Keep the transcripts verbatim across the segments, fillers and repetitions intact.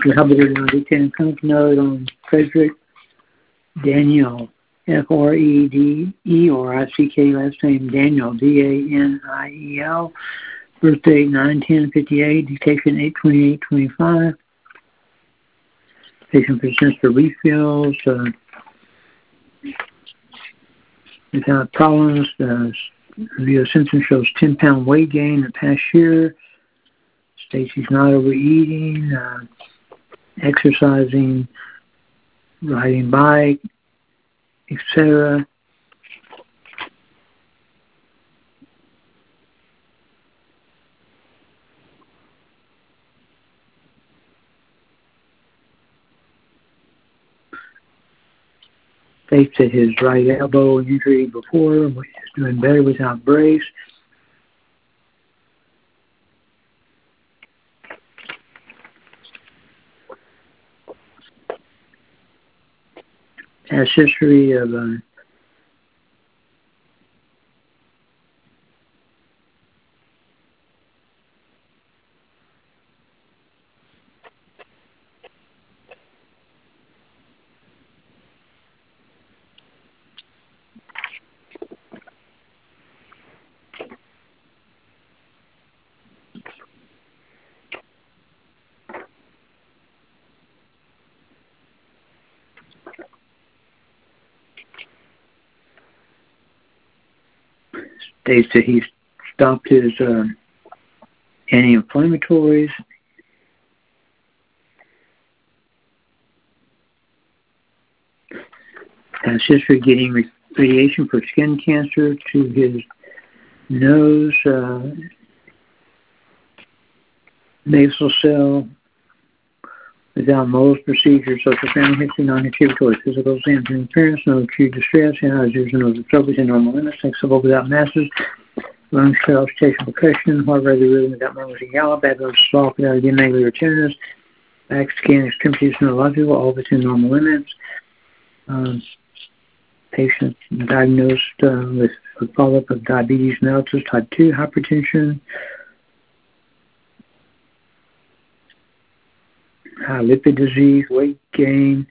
Doctor Hubbard, Lieutenant Clinic note on Frederick Daniel, F R E D E or I C K, last name Daniel, D A N I E L, birth date nine ten fifty-eight, dictation eight twenty-eight twenty-five. Patient presents for refills uh, without problems. Uh, the symptom shows ten pound weight gain the past year. States he's not overeating, uh, exercising, riding bike, et cetera. States that his right elbow injury before was doing better without brace. Has history of uh, states that he's stopped his uh, anti-inflammatories. Has history of getting radiation for skin cancer to his nose, uh, nasal cell, without Mohs procedure, social family history, non-contributory physical exams, interference, no acute distress, analyzers, no troubles in normal limits, acceptable without masses, lung palpitation, percussion, heart rate rhythm without murmurs and gallop, abdomen soft without again negative tenderness, back scan extremities neurological, all within normal limits. Um, patient diagnosed uh, with a follow-up of diabetes mellitus type two, hypertension, high lipid disease, weight gain,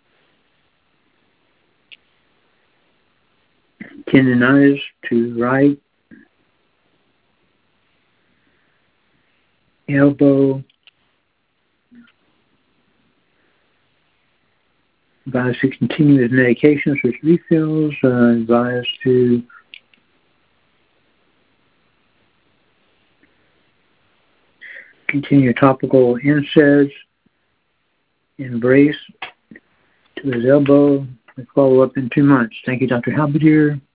tendonitis to right elbow, advised to continue with medications with refills, uh, advised to continue topical N SAIDs, embrace to his elbow, and follow up in two months. Thank you, Doctor Halberdier.